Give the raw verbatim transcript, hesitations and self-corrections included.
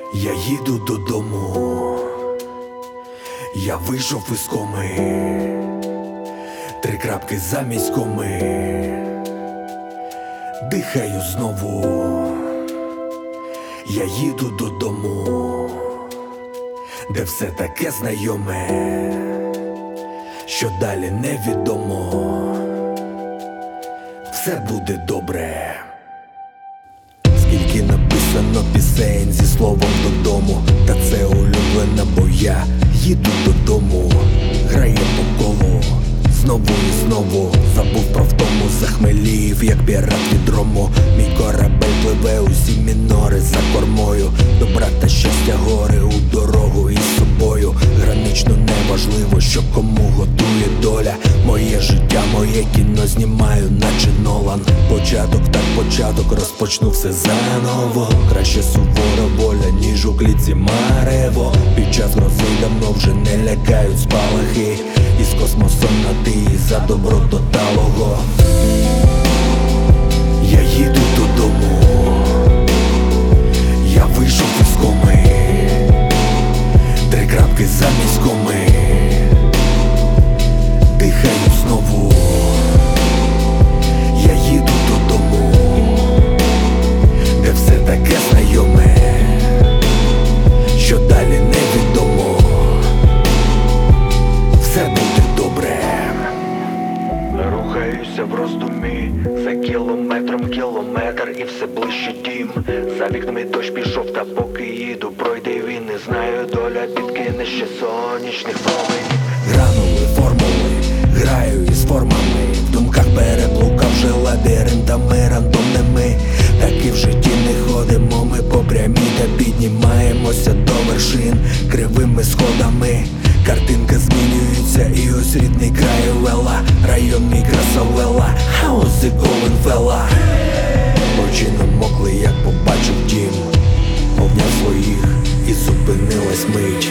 Я їду додому, я вийшов із коми, три крапки замість коми, дихаю знову, я їду додому, де все таке знайоме, що далі невідомо, все буде добре. Скільки написано пісень зі словом додому, та це улюблена, бо я їду додому. Грає по колу, знову і знову, забув про втому, захмелів, як пірат від рому. Мій корабель пливе, усі мінори за кормою, добра та щастя гори у дорогу із собою. Гранично неважливо, що кому готує доля. Моє життя, моє кіно знімаю, наче Нолан. Початок, так початок, розпочну все заново. Краще сувора воля, ніж у клітці марево. Під час грози давно вже не лякають спалахи. Із космосом на ти, за добро до талого. Я їду додому, я вийшов із коми, три крапки замість коми, дихаю знову, я їду додому, де все таке знайоме, що далі невідомо, все буде добре. Рухаюся в роздумі, за кілометром кілометр і все ближче дім. За вікнами дощ пішов, та поки їду, пройде він, не знаю, доля підкине ще сонячних променів. Гранули, формули, граю із формами, в думках переблукав вже лабіринтами рандомними. Так і в житті не ходимо ми по прямій, та піднімаємося до вершин кривими сходами. Картинка змінюється, і ось рідний край вела, район мій красавела, how's it going, fella? Очі намокли, як побачив дім, обняв своїх і зупинилась мить.